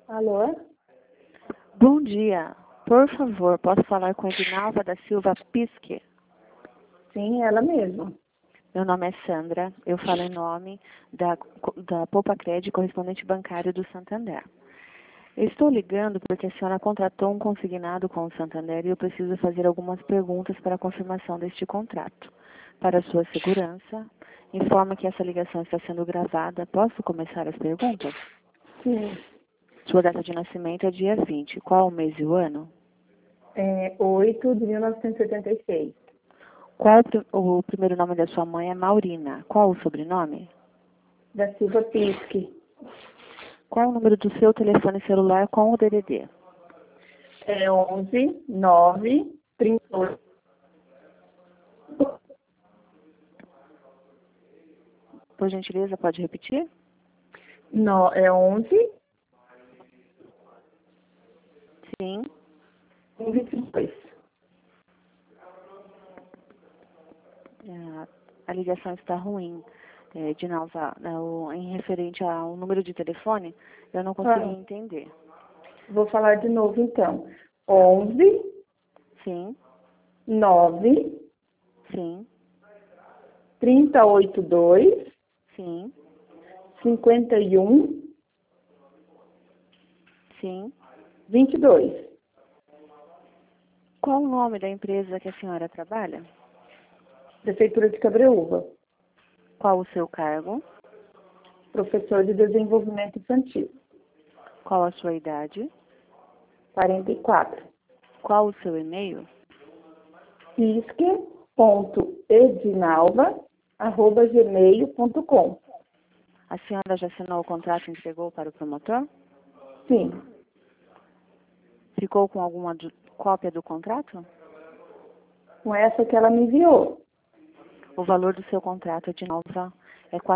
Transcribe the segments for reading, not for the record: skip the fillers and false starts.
Alô? Bom dia. Por favor, posso falar com a Edinalva da Silva Pisque? Sim, ela mesma. Meu nome é Sandra. Eu falo em nome da Poupa Crédito, correspondente bancário do Santander. Eu estou ligando porque a senhora contratou um consignado com o Santander e eu preciso fazer algumas perguntas para a confirmação deste contrato. Para sua segurança, informa que essa ligação está sendo gravada. Posso começar as perguntas? Sim. Sua data de nascimento é dia 20. Qual o mês e o ano? 8 de 1986. Qual o primeiro nome da sua mãe é Maurina? Qual o sobrenome? Da Silva Pisque. Qual o número do seu telefone celular com o DDD? 11 9 38. Por gentileza, pode repetir? No, 11 Sim. 22. A ligação está ruim, Edinalva. Em referente ao número de telefone, eu não consegui entender. Vou falar de novo então. 11 Sim, 9 sim, 382 sim, 51 sim. 22. Qual o nome da empresa que a senhora trabalha? Prefeitura de Cabreúva. Qual o seu cargo? Professor de Desenvolvimento Infantil. Qual a sua idade? 44. Qual o seu e-mail? pisque.edinalva@gmail.com. A senhora já assinou o contrato e entregou para o promotor? Sim. Ficou com alguma cópia do contrato? Com essa que ela me enviou. O valor do seu contrato, Edinalva, é R$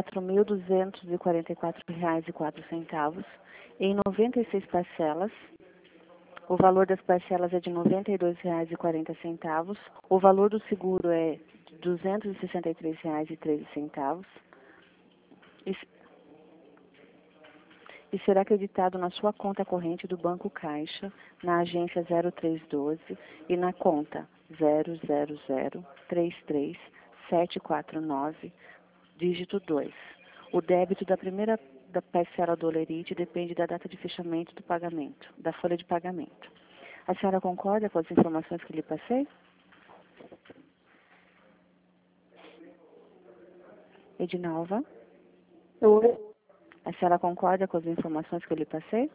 4.244,04 em 96 parcelas. O valor das parcelas é de R$ 92,40. O valor do seguro é de R$ 263,13. E será acreditado na sua conta corrente do Banco Caixa, na agência 0312 e na conta 000-33749, dígito 2. O débito da parcela do Olerite depende da data de fechamento do pagamento, da folha de pagamento. A senhora concorda com as informações que lhe passei? Edinalva? Oi. A senhora concorda com as informações que eu lhe passei?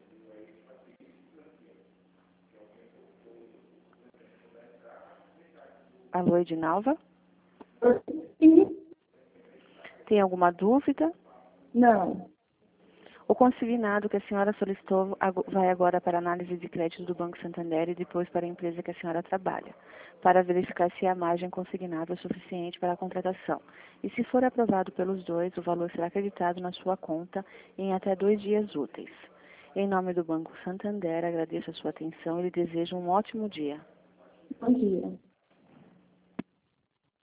Alô, Edinalva? Sim. Tem alguma dúvida? Não. O consignado que a senhora solicitou vai agora para a análise de crédito do Banco Santander e depois para a empresa que a senhora trabalha, para verificar se a margem consignada é suficiente para a contratação. E se for aprovado pelos dois, o valor será acreditado na sua conta em até 2 dias úteis. Em nome do Banco Santander, agradeço a sua atenção e lhe desejo um ótimo dia. Bom dia.